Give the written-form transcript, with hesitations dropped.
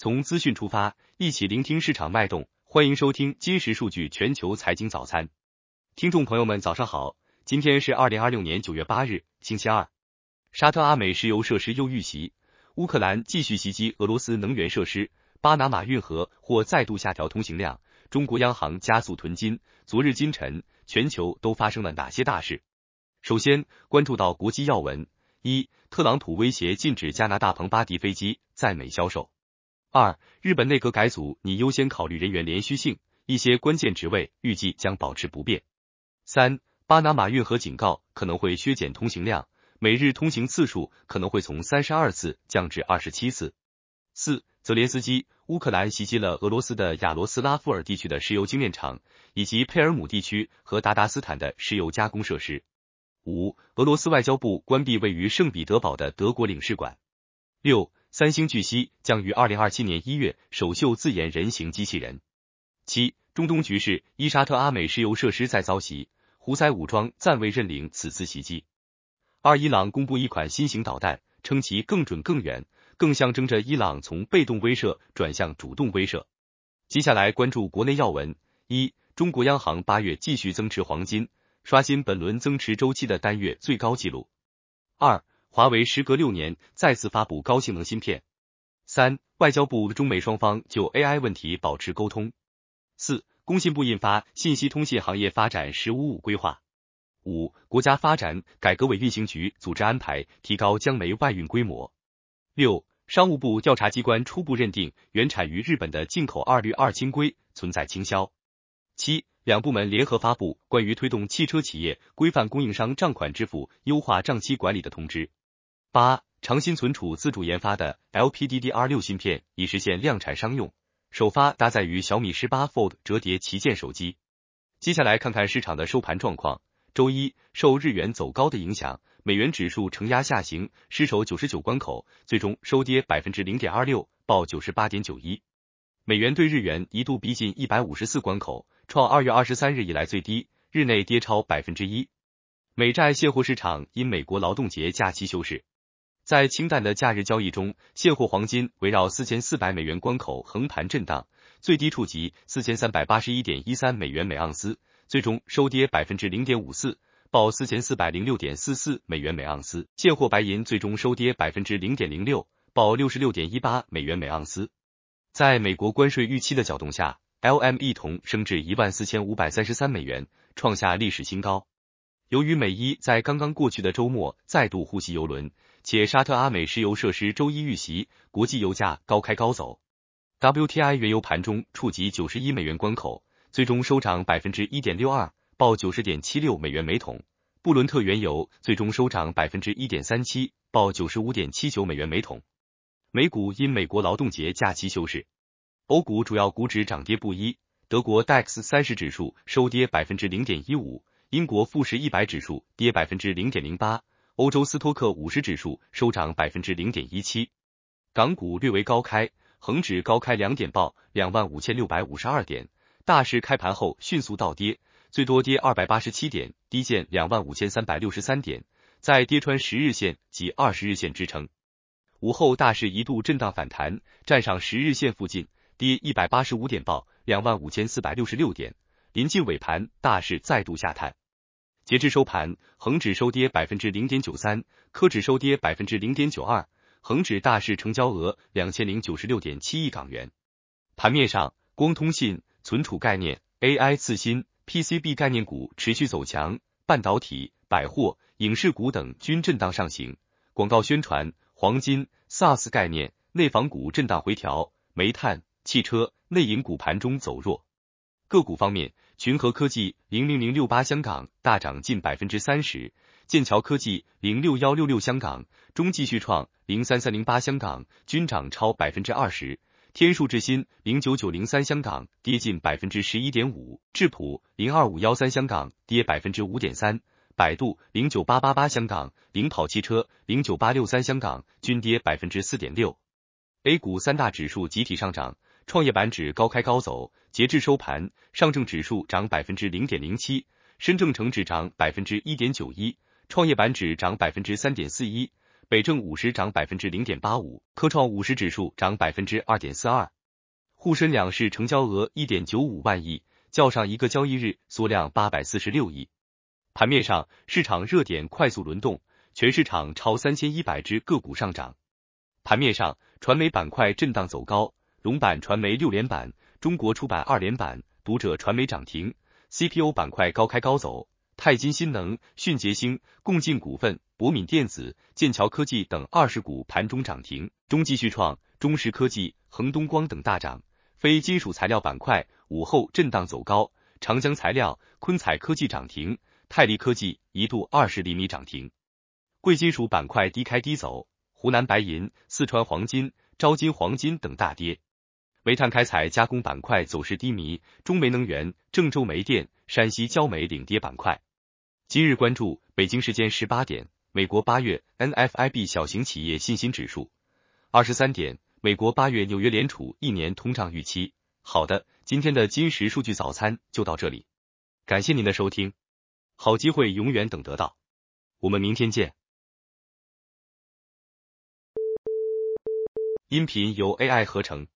从资讯出发，一起聆听市场脉动。欢迎收听今时数据全球财经早餐。听众朋友们，早上好，今天是2026年9月8日，星期二。沙特阿美石油设施又遇袭，乌克兰继续袭击俄罗斯能源设施，巴拿马运河或再度下调通行量，中国央行加速囤金。昨日今晨，全球都发生了哪些大事？首先关注到国际要闻：一、特朗普威胁禁止加拿大彭巴迪飞机在美销售。二、日本内阁改组拟优先考虑人员连续性，一些关键职位预计将保持不变。三、巴拿马运河警告可能会削减通行量，每日通行次数可能会从32次降至27次。四、泽连斯基，乌克兰袭击了俄罗斯的亚罗斯拉夫尔地区的石油精炼厂，以及佩尔姆地区和达达斯坦的石油加工设施。五、俄罗斯外交部关闭位于圣彼得堡的德国领事馆。六、三星巨蜥将于2027年1月首秀自研人形机器人。七、中东局势：伊沙特阿美石油设施再遭袭，胡塞武装暂未认领此次袭击。二、伊朗公布一款新型导弹，称其更准更远，更象征着伊朗从被动威慑转向主动威慑。接下来关注国内要闻：一、中国央行8月继续增持黄金，刷新本轮增持周期的单月最高纪录。二、华为时隔6年再次发布高性能芯片。三、外交部中美双方就 AI 问题保持沟通。四、工信部印发信息通信行业发展“15+5”规划。五、国家发展改革委运行局组织安排，提高江煤外运规模。六、商务部调查机关初步认定原产于日本的进口2氯2氢硅存在倾销。七、两部门联合发布关于推动汽车企业规范供应商账款支付、优化账期管理的通知。八、长鑫存储自主研发的 LPDDR6 芯片已实现量产商用，首发搭载于小米18 Fold 折叠旗舰手机。接下来看看市场的收盘状况。周一，受日元走高的影响，美元指数承压下行，失守99关口，最终收跌 0.26%， 报 98.91。美元对日元一度逼近154关口，创2月23日以来最低，日内跌超 1%。美债现货市场因美国劳动节假期休市。在清淡的假日交易中，现货黄金围绕4400美元关口横盘震荡，最低触及 4381.13 美元每盎司，最终收跌 0.54%， 报 4406.44 美元每盎司。现货白银最终收跌 0.06%， 报 66.18 美元每盎司。在美国关税预期的搅动下， LME 铜升至 14,533 美元，创下历史新高。由于美伊在刚刚过去的周末再度互袭油轮，且沙特阿美石油设施周一遇袭，国际油价高开高走。WTI 原油盘中触及91美元关口，最终收涨 1.62%， 报 90.76 美元每桶。布伦特原油最终收涨 1.37%， 报 95.79 美元每桶。美股因美国劳动节假期休市。欧股主要股指涨跌不一，德国 DAX 30指数收跌 0.15%， 英国富时100指数跌 0.08%， 欧洲斯托克50指数收涨 0.17%。港股略为高开，恒指高开2点报 25,652 点，大市开盘后迅速倒跌，最多跌287点，低见 25,363 点，在跌穿10日线及20日线支撑。午后大市一度震荡反弹，站上10日线附近，跌185点报 25,466 点，临近尾盘大市再度下探。截至收盘，恒指收跌 0.93%， 科指收跌 0.92%， 恒指大市成交额 2096.7 亿港元。盘面上，光通信、存储概念、AI 次新、PCB 概念股持续走强，半导体、百货、影视股等均震荡上行，广告宣传、黄金、SaaS 概念、内房股震荡回调，煤炭、汽车、内银股盘中走弱。个股方面，群和科技00068香港大涨近 30%， 剑桥科技06166香港、中继续创03308香港均涨超 20%， 天数智新09903香港跌近 11.5%， 智普02513香港跌 5.3%， 百度09888香港、领跑汽车09863香港均跌 4.6%。A 股三大指数集体上涨，创业板指高开高走，截至收盘，上证指数涨 0.07%， 深证成指涨 1.91%， 创业板指涨 3.41%， 北证50涨 0.85%， 科创50指数涨 2.42%。沪深两市成交额 1.95 万亿，较上一个交易日缩量846亿。盘面上，市场热点快速轮动，全市场超3100只个股上涨。盘面上，传媒板块震荡走高，龙板传媒6连板，中国出版2连板，读者传媒涨停。CPO 板块高开高走，泰金新能、迅捷星、共进股份、博敏电子、剑桥科技等20股盘中涨停，中继续创、中石科技、恒东光等大涨。非金属材料板块午后震荡走高，长江材料、昆彩科技涨停，泰利科技一度20厘米涨停。贵金属板块低开低走，湖南白银、四川黄金、招金黄金等大跌。煤炭开采加工板块走势低迷，中煤能源、郑州煤电、山西焦煤领跌板块。今日关注北京时间18点，美国8月 NFIB 小型企业信心指数；23点，美国8月纽约联储1年通胀预期。好的，今天的今时数据早餐就到这里，感谢您的收听。好机会永远等得到，我们明天见。音频由 AI 合成。